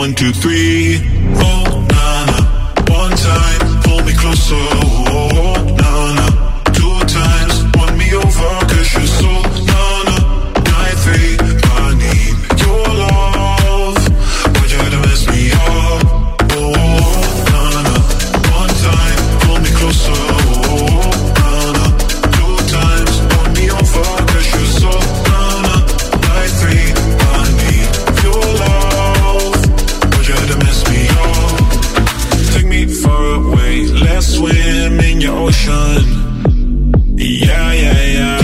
1, 2, 3. Oh, nah, nah. One time, pull me closer. Oh, nah, nah. 2 times, won me over, 'cause you're so nah, nah. 9, 3, I need your love. Why'd you have to mess me up? Oh, nah, nah. One time, pull me closer. Oh, nah, nah. 2 times, won me over, 'cause you're so nah, nah. 9, 3, I need your love. Why'd you have to mess me up? Take me far away, let's swim in your ocean. Yeah, yeah, yeah.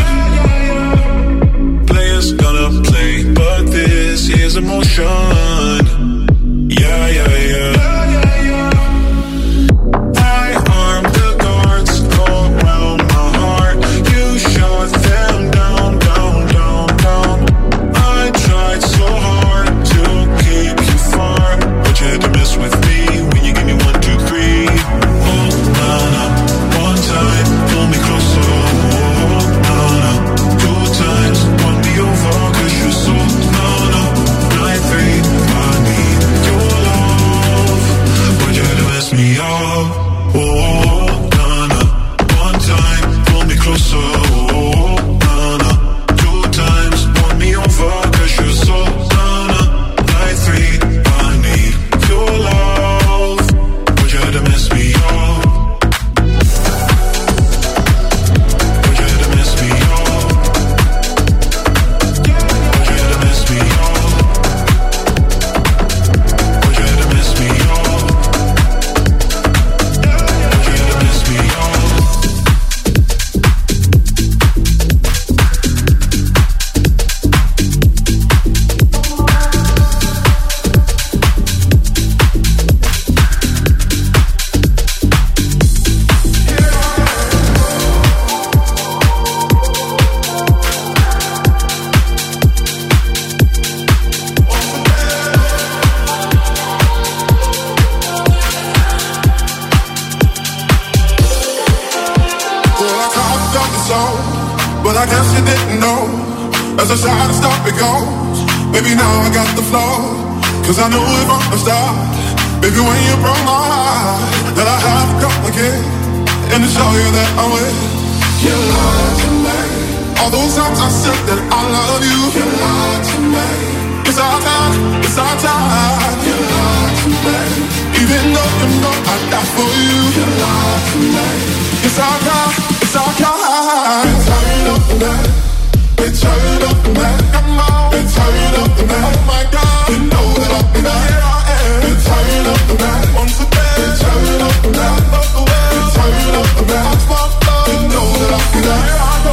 Players gonna play, but this is emotion. Yeah, yeah, yeah. I armed the guards around my heart. You shut them down, down, down, down. I tried so hard to keep you far, but you had to mess with me when you give me 1, 2, 3. Oh, nah, nah. One time, pull me closer. Oh, nah, nah. 2 times, won me over, 'cause you're so nah, nah. 9, 3, I need your love. Why'd you have to mess me up? Oh, nah, nah. One time, pull me closer. Oh, nah, nah. 2 times, won me over, 'cause you're so nah, nah. 9, 3, I need your love. Why'd you have to mess me up? Why'd you have to mess me up? Why'd you have to mess me up? Why'd you have to mess me up? Why'd you have to mess me up? Well, I talked up the song, but I guess you didn't know. As I try to stop it goes, baby, now I got the flow. 'Cause I knew it from the start, baby, when you broke my heart, that I have to come again and to show you that I'm with. You lied to me. All those times I said that I love you. You lied to me. It's our time, it's our time. You lied to me. Even though you know I die for you. You lied to me. It's our time, it's our time. Turn up the night, turn up the night. Come on, turn up the night. Oh my God, you know that I'll be there. Here I am. Turn up the night. Once again, turn up the night. Love the way, turn up the night. That's my love. You know that I'll be there. Here I go.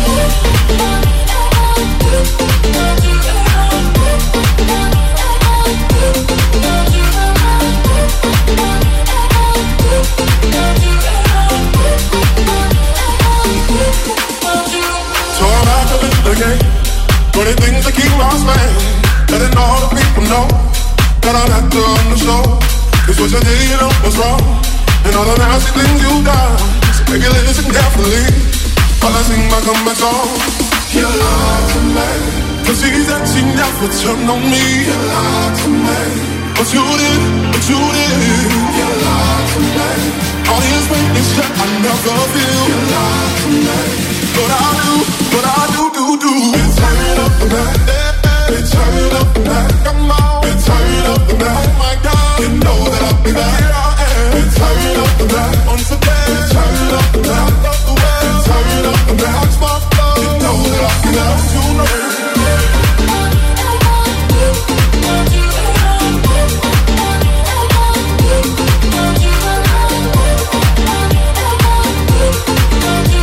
So I'm back up in the game, doing things that keep lost man. Letting all the people know that I'm not on the show. 'Cause what you did, you know was wrong, and all the nasty things you've done. So baby, listen carefully while I sing my comeback song. You lied to me, 'cause she said she never turned on me. You lied to me, but you did, but you did. You lied to me, all these things that I never feel. You lied to me, but I do, do. Turn up the night, turn up the night. Come on, turn up the night. Oh my God, you know that I'll be there. Here I am. Turn up the night. Once again, turn up the night. Love the way, turn up the night. That's my love. You know that I'll be there. You know. You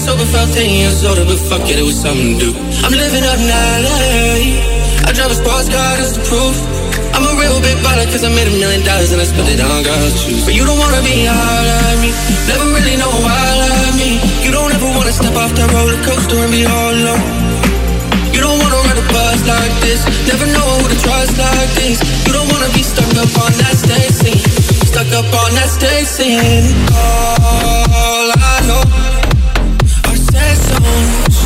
sober, felt 10 years older, but fuck it, it was something to do. I'm living up in LA. I drive a sports car, that's the proof. I'm a real big baller cause I made $1 million and I spent it on girls' shoes. But you don't wanna be all like me, never really know why like me. You don't ever wanna step off that roller coaster and be all alone. You don't wanna ride a bus like this, never know who to trust like this. You don't wanna be stuck up on that stage scene, stuck up on that stage scene. All I know are sad songs,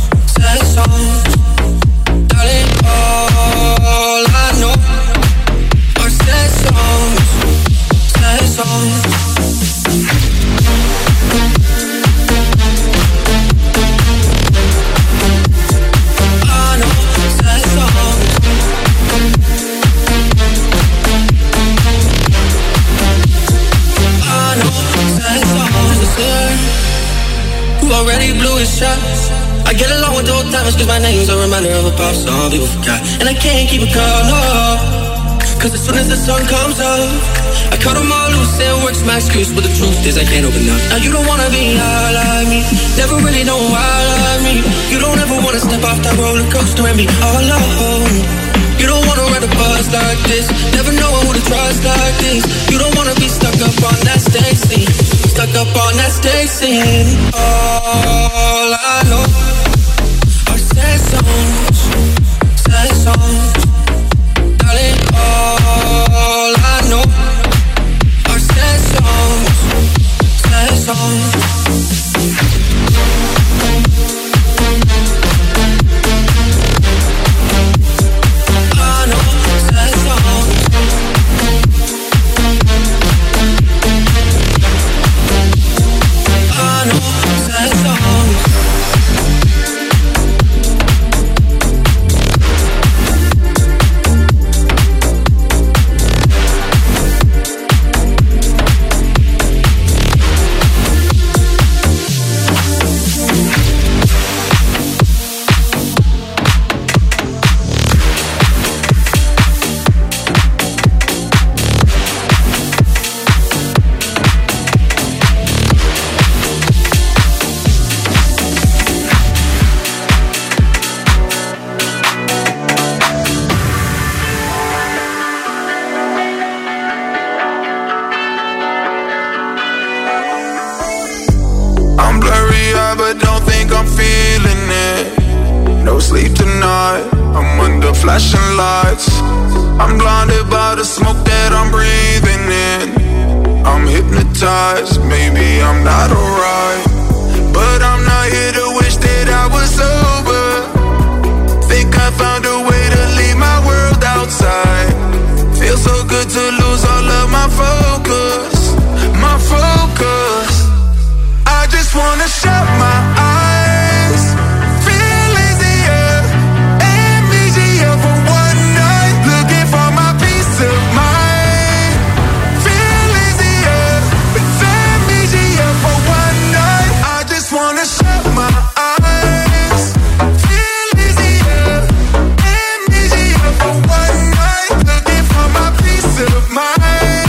darling. All I know are sad songs. Who already blew his shot. I get along with the old timers cause my name's a reminder of a pop song people forgot. And I can't keep it calm, no, cause as soon as the sun comes up I cut them all loose and work's my excuse. But the truth is I can't open up. Now you don't wanna be high like me, never really know why like me. You don't ever wanna step off that roller coaster and be all alone. You don't wanna ride a bus like this, never know who to trust like this. You don't wanna be stuck up on that stage scene, stuck up on that stage scene. All I know are sad songs, darling. All I know are sad songs. flashing lights. I'm blinded by the smoke that I'm breathing in. I'm hypnotized, maybe I'm not alright, but I'm not here to wish that I was sober. Think I found a way to leave my world outside. Feels so good to lose all of my focus. My focus. I just wanna shut my eyes, feel easier, amnesia for one night. Looking for my peace of mind. Feel easier, it's amnesia for one night. I just wanna shut my eyes, feel easier, amnesia for one night. Looking for my peace of mind.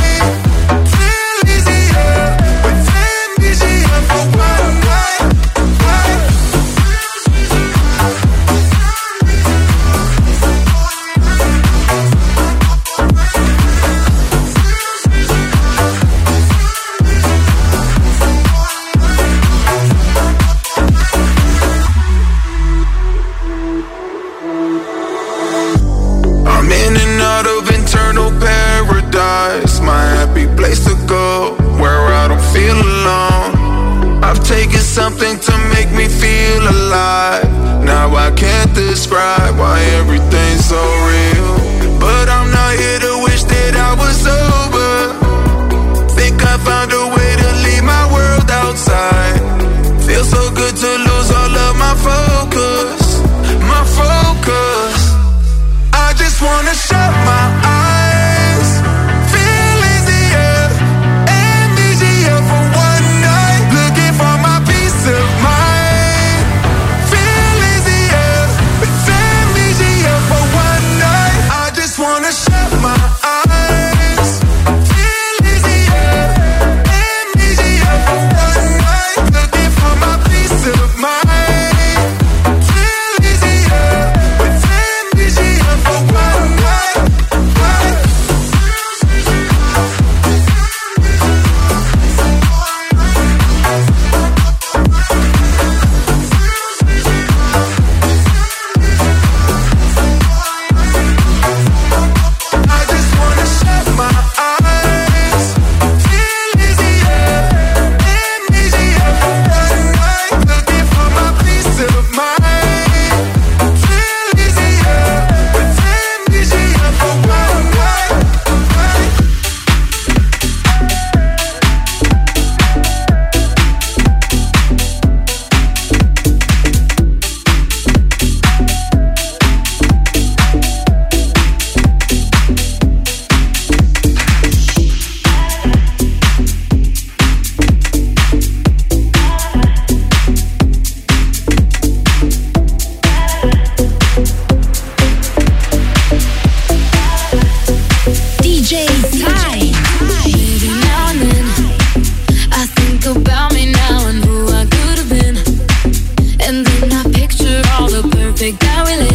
Something to make me feel alive. Now I can't describe why everything's so real, but I'm not here to wish that I was sober. Think I found a way to leave my world outside. Feels so good to lose all of my focus. My focus. I just wanna shut my eyes, feel easier, amnesia for one night. Looking for my of mine. Feel easier, it's amnesia for one night. I just wanna shut my eyes. Feel easier, amnesia for one night. Looking for my peace of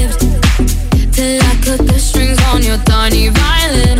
lips till I cut the strings on your tiny violin.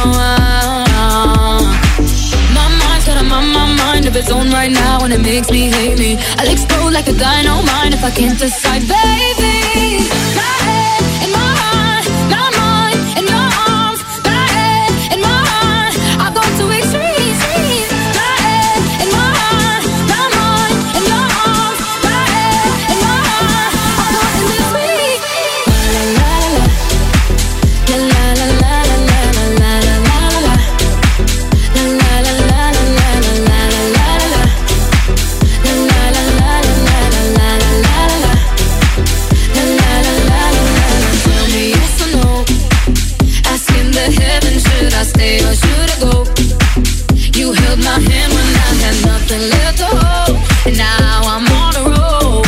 My mind's got a my mind of its own right now, and it makes me hate me. I'll explode like a dynamite if I can't decide, baby. My head in my heart, my mind in your arms. My head in my heart, I'll go to extremes. My head in my heart, my mind in your arms. My head in my heart, I'll go in between. La la la la, la la la la la la la la la. La la la la la la la la la la. La la la la la la la la la la. La la la la la la. Tell me yes or no. Asking the heavens, should I stay or should I go? You held my hand when I had nothing left to hold, and now I'm on a roll.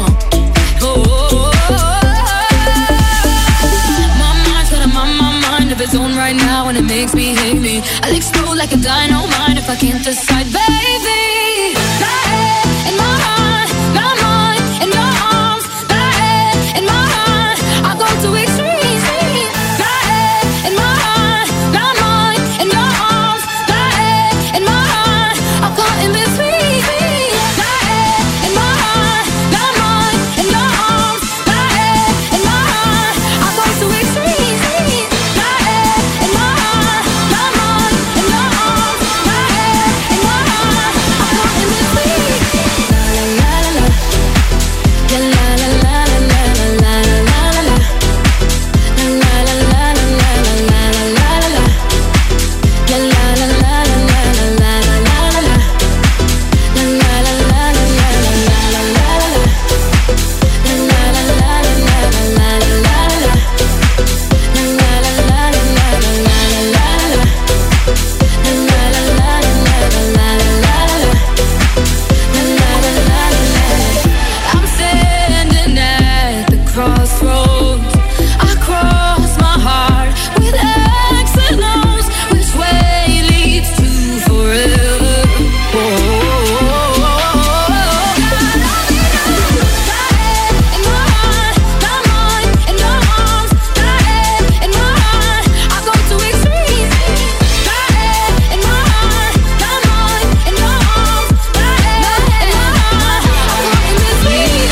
My mind's got a my mind of its own right now, and it makes me hate me. I'll explode like a dynamite if I can't decide, baby. My head in my heart, my mind in your arms. My head in my heart, I'll go to extremes. My head in my heart, my mind in your arms. My head in my heart, I'll go in between. My head in my heart, my mind in your arms. My head in my heart, I'll go to extremes. My head in my heart, my mind in your arms. My head in my heart, I'll go in between. La la la la, la la la la la la la la la. La la la la la la la la la la. La la la la la la la la la la. La la la la la la la la la la. La la la la la la la la la la. La la la la la la la la la. La la la la la la la la. I'm standing at the crossroads. I cross my heart with X and O's. Which way leads to forever? My head in my heart, my mind in your arms. My head in my heart, I'll go to extremes. My head in my heart, my mind in your arms. My head in my heart, I'll go in between.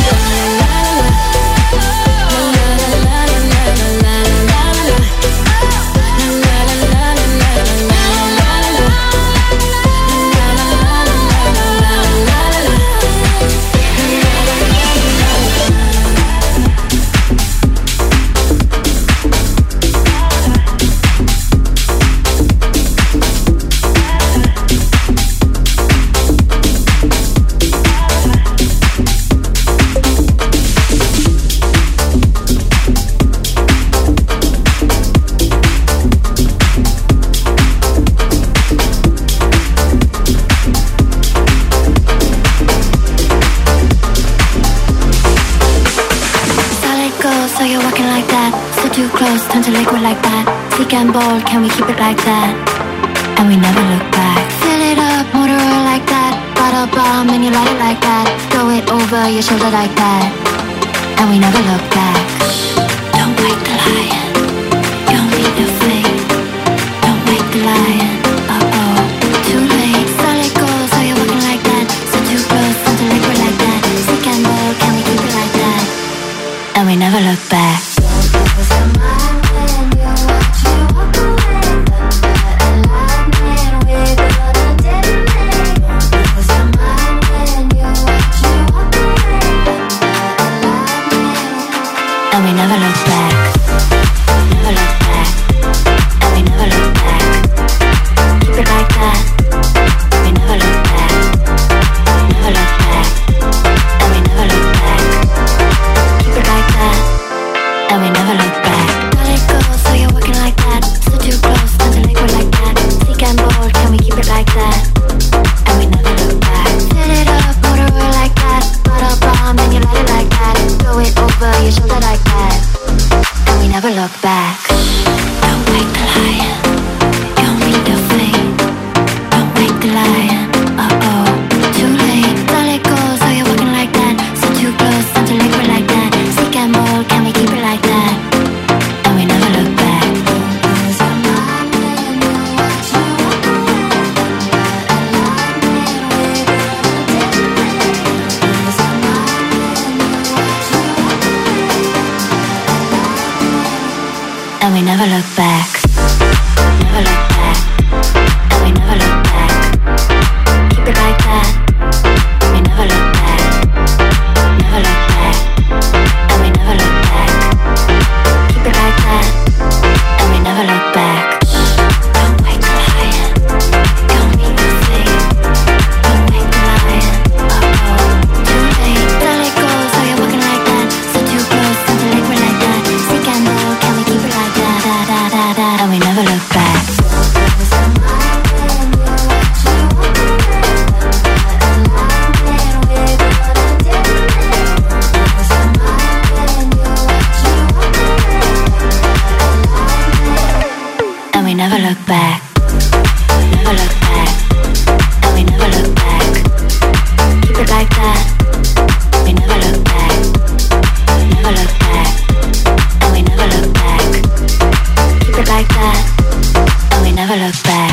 Solid gold, so you're walking like that. So too close, turn to liquid like that. Thick and bold, can we keep it like that? And we never look back. Fill it up, motor oil like that. Bottle bomb, and you light it like that. Throw it over your shoulder like that. And we never look back. Shh, don't wake the lion. Don't meet the fate. Don't wake the lion. Uh-oh, too late. Solid gold, so you're walking like that. So too close, turn to liquid like that. Thick and bold, can we keep it like that? And we never look back. And we never look back. Never look back. And we never look back. Keep it like that. We never look back. Never look back. And we never look back. Keep it like that. And we never look back. Let it go, so you're walking like that. So too close, turn to liquid like that. Thick and bold, can we keep it like that? And we never look back. Fill it up, motor oil like that. Bottle bomb, and you light it like that. Throw it over your shoulder like that. And we never look back. Don't wake the lion. Don't meet the fate. Don't wake the lion. Uh-oh, too late. Let it go, so you're walking like that. So too close, turn to liquid like that. Thick and bold, can we keep it and we never look back. Never look back, and we never look back. Keep it like that, we never look back. Never look back, and we never look back. Keep it like that, and we never look back. Don't wake the lion, don't meet the flame. Don't wake the lion, too late. Don't let go, so you're walking like that. So too close, something like we're like that. Sick and low, can we keep it like that? Da da da da, and we never look back. Never look back, never look back, and we never look back. Keep it like that, we never look back. Never look back, and we never look back. Keep it like that, and we never look back.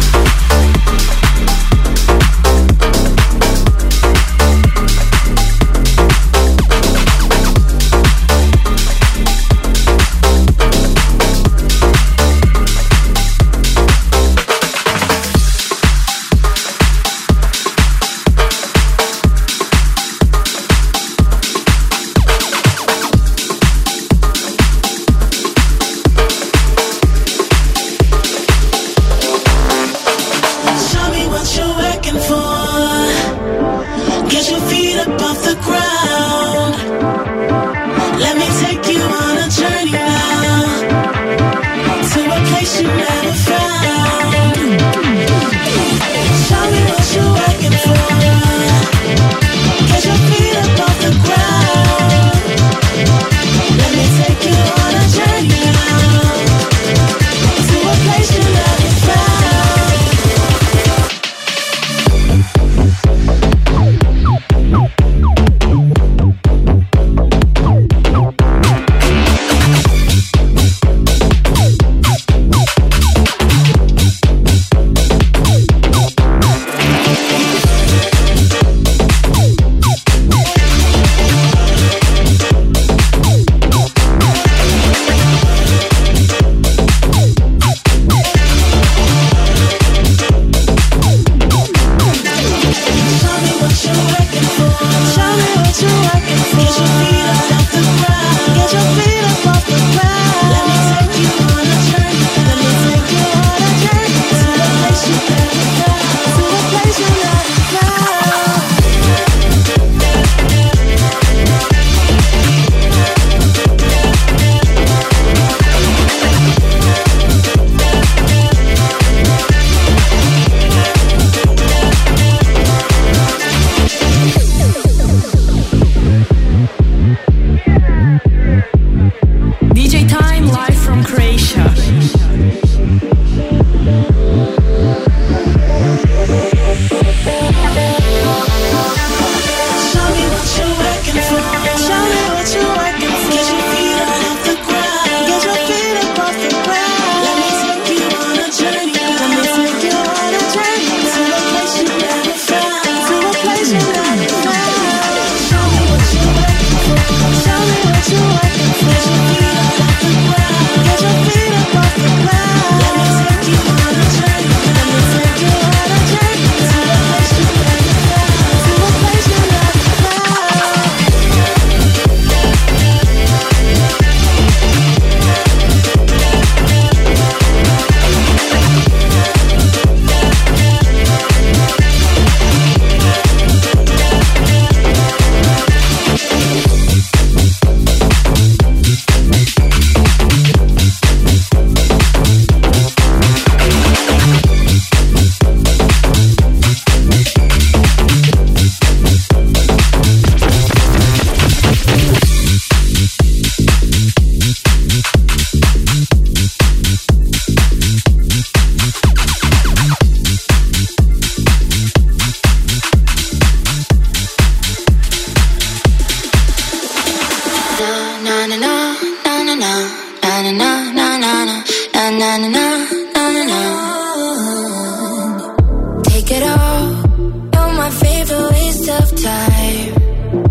Take it all, you're my favorite waste of time.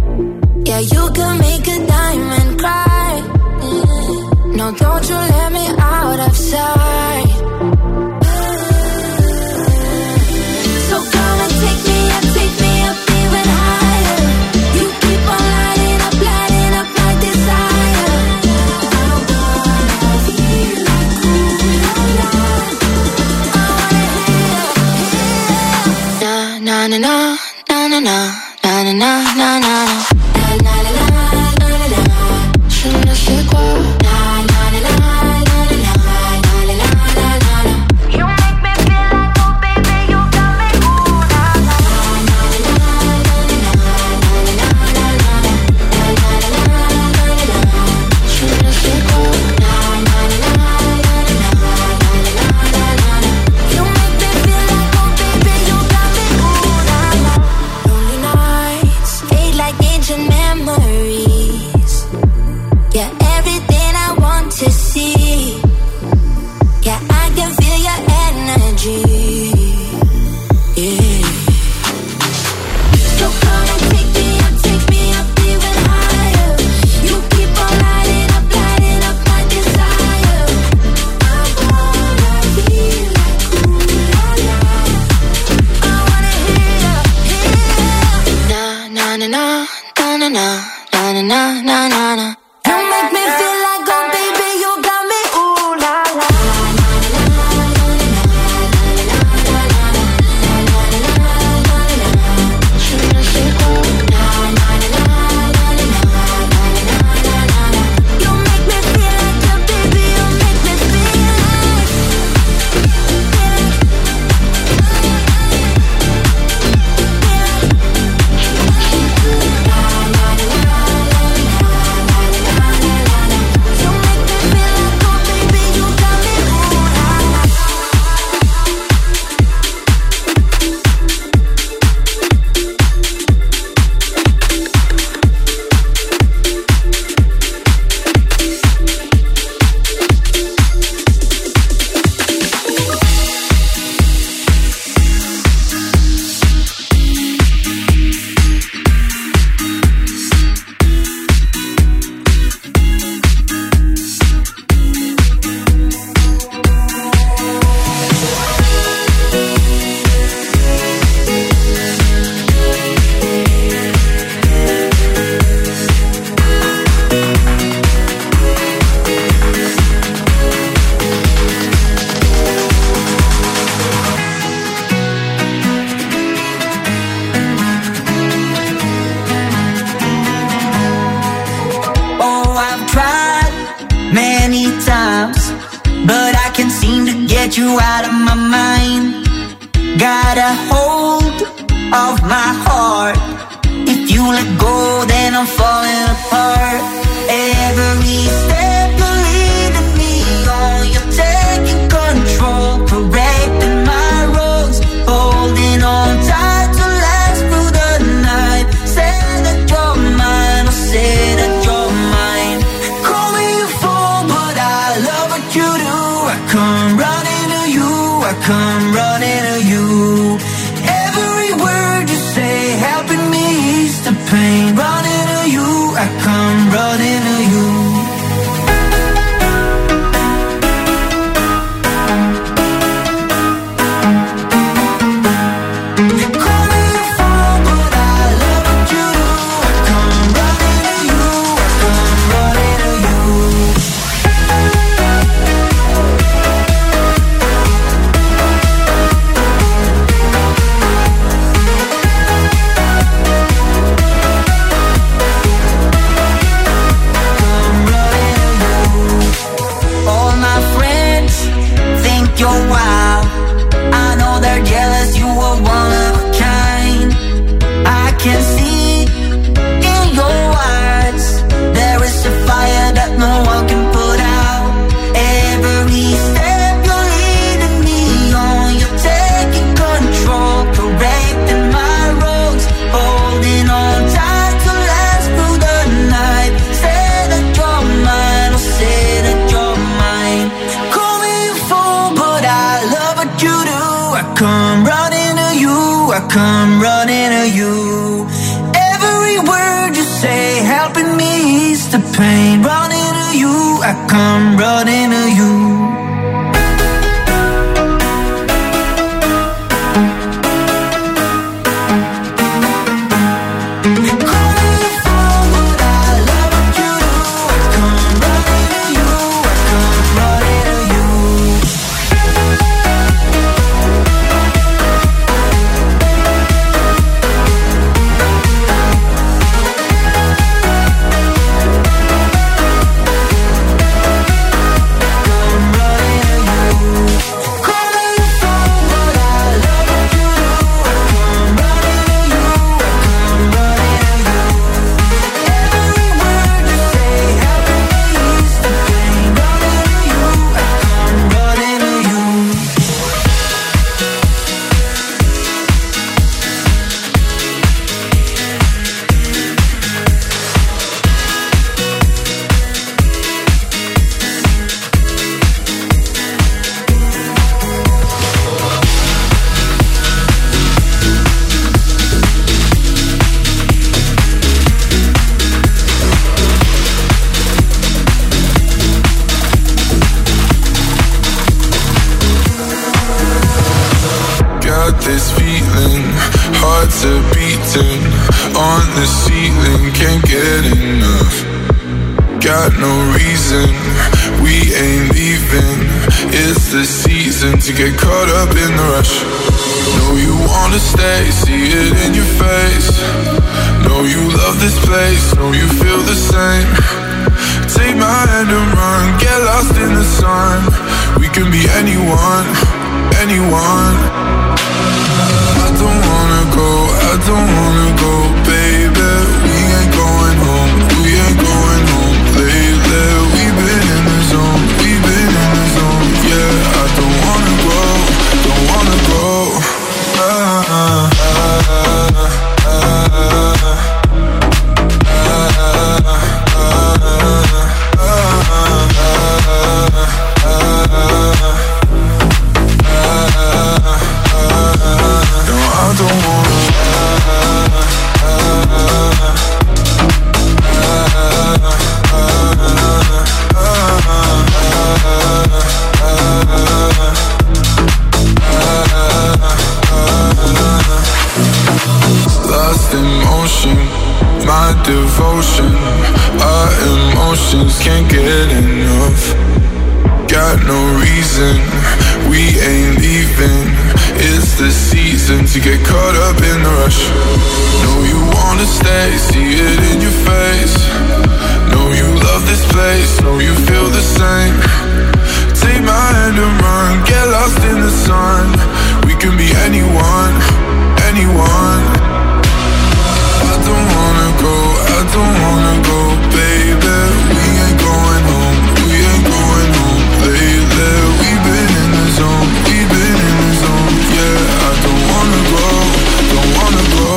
Yeah, you can make a diamond cry. No, don't you let me inside. So come and take me up even higher. You keep on lighting up my desire. I wanna feel like cool alive. I wanna hear. Na na na na na na na na na na na. Je ne sais quoi. You make me feel like, oh baby, you got me. Ooh, na na. Je ne sais quoi. You make me feel like, oh baby, you got me. Ooh, na na. Lonely nights fade like ancient memories. Yeah, everything I want to see. Yeah, I can feel your energy. Yeah. So come and take me up even higher. You keep on lighting up my desire. I wanna feel like cool alive. I wanna hear. Na na na na na na na na na na na na. You make me feel like, oh baby, you got me, ooh la la. Je ne sais quoi. You make me feel like, oh baby, you make me feel like. but I can't seem to get you out of my mind. Got a hold of my heart. If you let go, then I'm falling apart. Every step you're leading me on, you're taking control, correcting my wrongs, holding on tight to last through the night. Say that you're mine, I'll say that you're mine. Call me a fool, but I love what you do. I come running to you, I come running to you. Every word you say helping me ease the pain. Running to you, I come running to you. You're wild, I know they're jealous, you are one of a kind. I can see in your eyes, there is a fire that no one can put out. Every step you're leading me on, you're taking control, correcting my wrongs, holding on tight to last through the night. Say that you're mine, I'll say that you're mine. Call me a fool, but I love what you do. I come running to you, I come running to you. Every word you say helping me ease the pain. Running to you, I come running to you. hearts are beating on the ceiling, can't get enough. Got no reason, we ain't leaving. It's the season to get caught up in the rush. Know you wanna stay, see it in your face. Know you love this place, know you feel the same. Take my hand and run, get lost in the sun. We can be anyone, anyone. I don't wanna go, I don't wanna go, baby. We ain't going home, we ain't going home lately. We've been in the zone, we've been in the zone. Yeah, I don't wanna go, don't wanna go. My devotion, our emotions can't get enough. Got no reason, we ain't leaving. It's the season to get caught up in the rush. Know you wanna stay, see it in your face. Know you love this place, know you feel the same. Take my hand and run, get lost in the sun. We can be anyone, anyone. I don't wanna go, I don't wanna go, baby. We ain't going home, we ain't going home lately. We've been in the zone, we've been in the zone. Yeah, I don't wanna go, don't wanna go.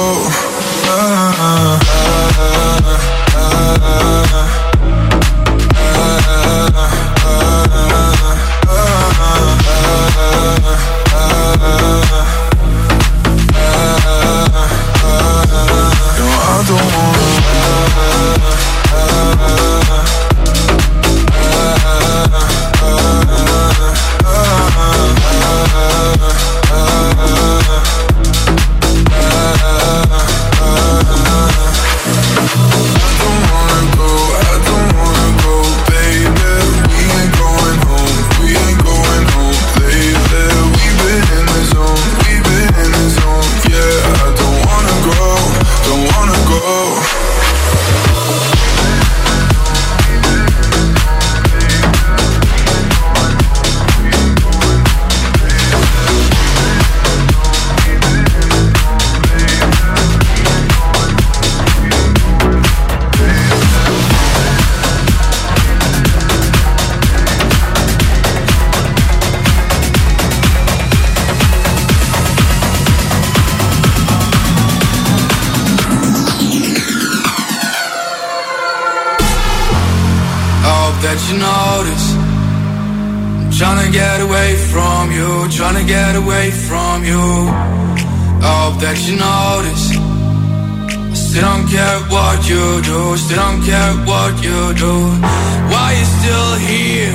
Tryna get away from you. I hope that you notice. I still don't care what you do, still don't care what you do. Why you still here?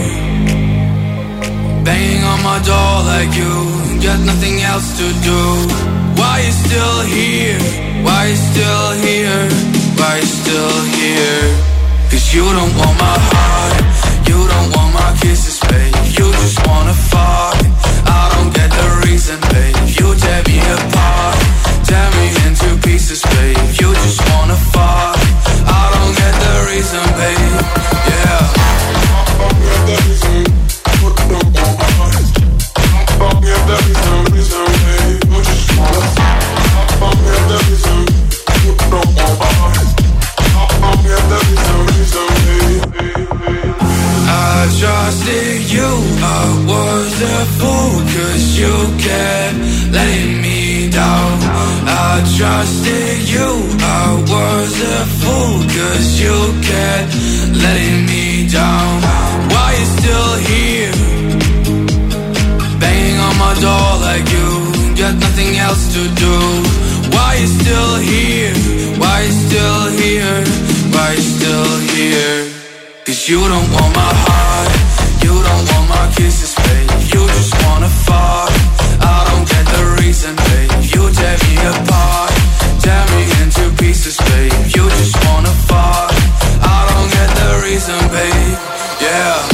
Banging on my door like you got nothing else to do. Why you still here? Why you still here? Why you still here? Cause you don't want my heart, you don't want my kisses, babe. You just wanna fuck. I don't get the reason, babe. You tear me apart, tear me into pieces, babe. You just wanna fuck. I don't get the reason, babe. Yeah. I trusted you, I was a fool, cause you kept letting me down. I trusted you, I was a fool, cause you kept letting me down. Why you still here? Banging on my door like you got nothing else to do. Why you still here? Why you still here? Why you still here? Cause you don't want my heart, you don't want my kisses, babe. You just wanna fuck. I don't get the reason, babe. You tear me apart, yeah.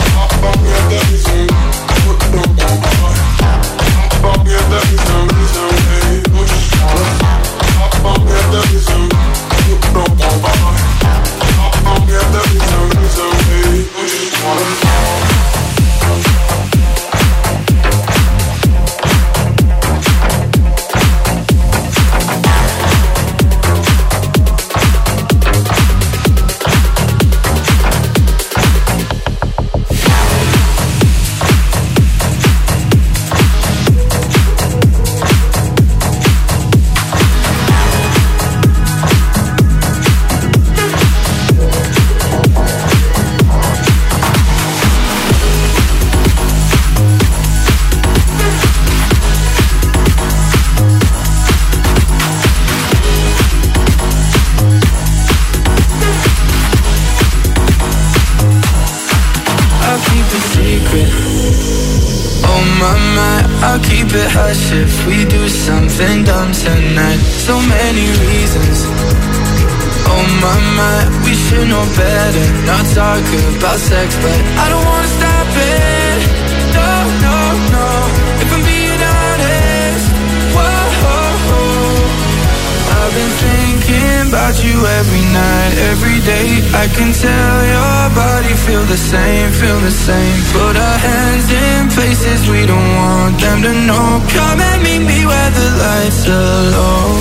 I'll keep it hush if we do something dumb tonight. So many reasons. Oh my, we should know better. Not talk about sex, but I don't wanna stop it. No, if I'm being honest. Whoa, I've been thinking about you every night, every day. I can tell your body feel the same. Put our hands in places we don't want them to know. Come and meet me where the lights are low.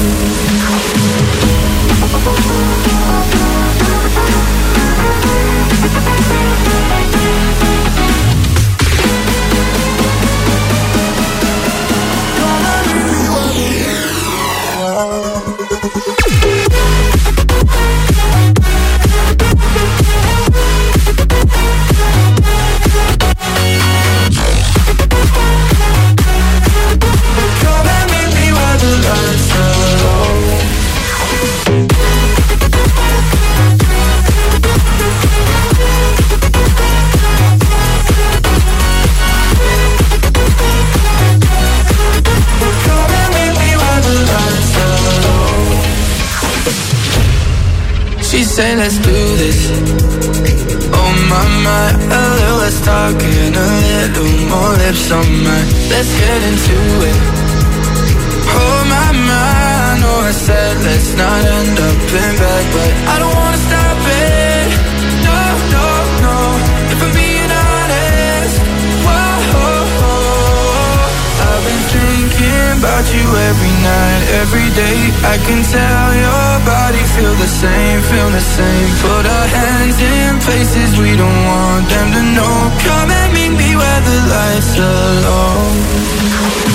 Say let's do this. Oh my, a little less talking, a little more lips on mine. Let's get into it. Oh my, I know I said let's not end up in bed, but I don't wanna stop it. No, if I'm being honest. Whoa, I've been thinking about you every night, every day. I can tell your body feel the same. Put our hands in places we don't want them to know. Come and meet me where the lights are low.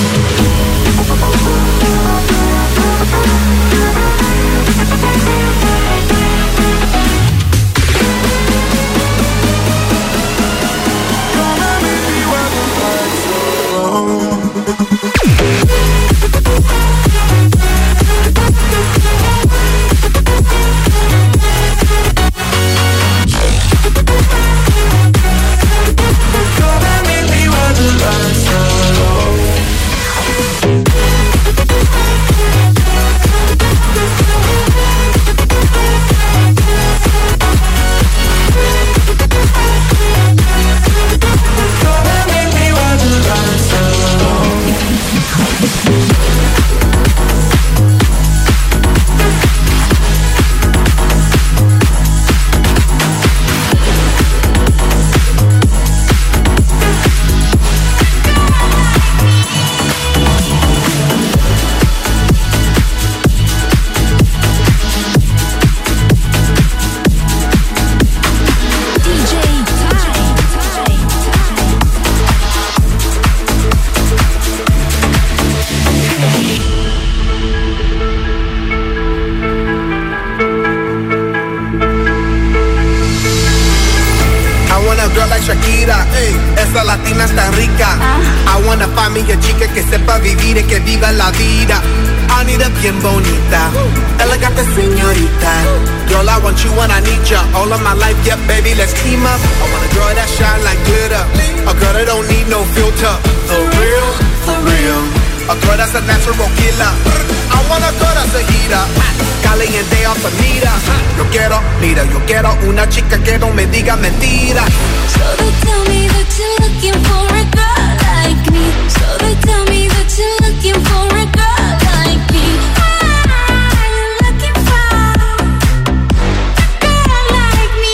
Esa latina está rica. I wanna find me a chica que sepa vivir y que viva la vida. I need a bien bonita, elegante señorita. Girl, I want you when I need ya. All of my life, yeah, baby, let's team up. I want a girl that shine like glitter, a girl that don't need no filter. For real, A girl that's a natural killer. I want a girl that's a heater. Caliente altamira. Yo quiero, mira, yo quiero una chica que no me diga mentiras. So they tell me that you're looking for a girl like me. So they tell me that you're looking for a girl like me. I'm looking for a girl like me.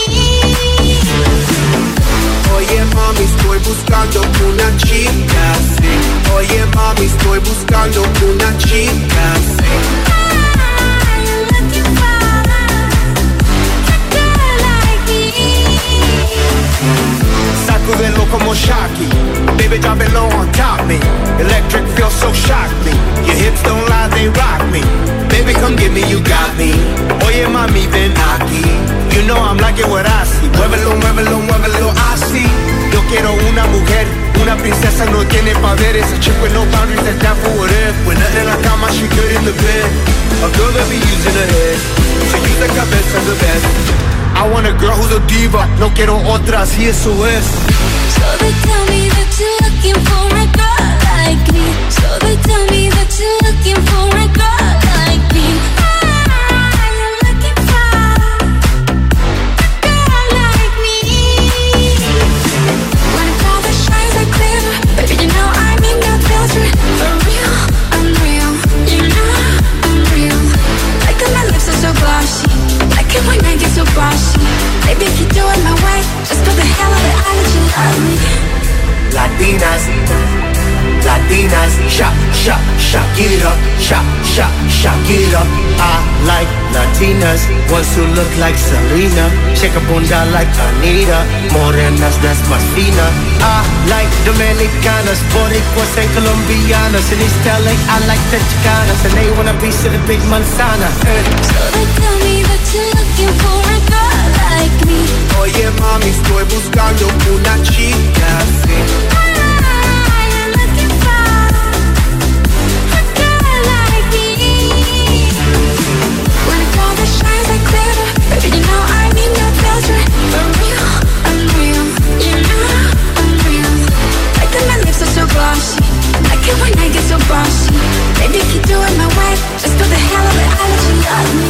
Oye mami, estoy buscando una chica, sí. Oye mami, estoy buscando una chica, sí. Sacudelo como Shocky. Baby, drop it low on top me. Electric feels so shock me. Your hips don't lie, they rock me. Baby, come get me, you got me. Oye, mami, ven aquí. You know I'm liking what I see. Muévelo, muévelo, muévelo, I see. Yo quiero una mujer, una princesa, no tiene poderes. A chick with no boundaries, that's down for whatever. When nothing in la cama, she good in the bed. A girl that be using her head. So use the cabeza the best. I want a girl who's a diva. No quiero otras, y eso es. So they tell me that you're looking for a girl like me. So they tell me that you're looking for a girl like me. I'm looking for a girl like me. When all the shines are clear, baby, you know I'm in your filter. For real, I'm real. You know I'm real. Like that my lips are so glossy. Like it when I get so bossy. Baby, if you do it my way, just for the hell of it, I'll let you love me. Latinas, Latinas, shock, shock, shock it up, shock, shock, shock it up. I like Latinas, ones who look like Selena, shake a bunda like Anita, morenas that's más fina. I like Dominicanas, Boricuas and Colombianas, in East LA I like the Chicanas, and they want a piece of the big manzana. So they tell me that you're looking for a girl like me. Oye mami, estoy buscando una chica, sí. I'm looking for a girl like me. When all the shines are clear, baby, you know I need no filter. For real, I'm real. You know I'm real. Like that my lips are so glossy. Like it when I get so bossy. Baby, if you do it my way, just for the hell of it, I'll let you love me.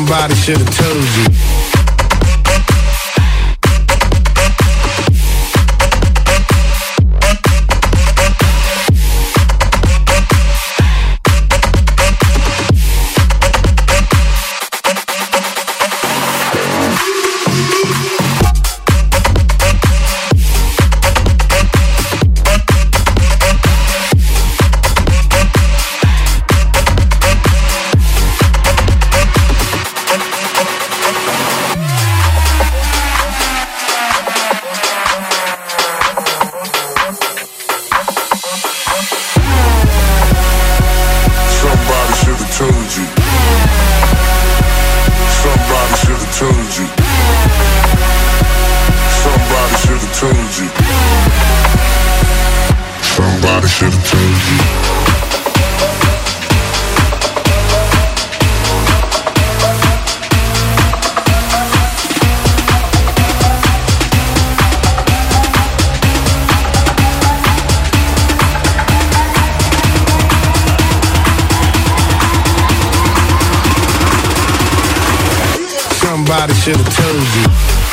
Somebody should have told you. Somebody should have told you.